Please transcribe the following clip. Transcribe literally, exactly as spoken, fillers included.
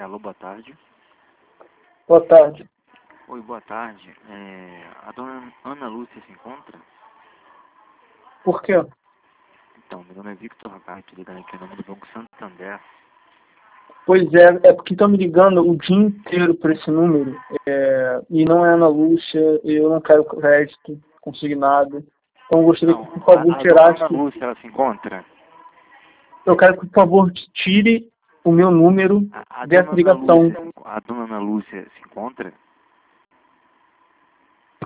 Alô, boa tarde. Boa tarde. Oi, boa tarde. É, a dona Ana Lúcia se encontra? Por quê? Então, meu nome é Victor Gato, ligando aqui em nome do Banco Santander. Pois é, é porque estão me ligando o dia inteiro por esse número. É, e não é Ana Lúcia, eu não quero crédito consignado. Então eu gostaria que, Não, por a, favor, a dona tirasse. Ana Lúcia, ela se encontra? Eu quero que, por favor, tire o meu número A, a dona dessa Ana ligação. Lúcia, a dona Ana Lúcia se encontra?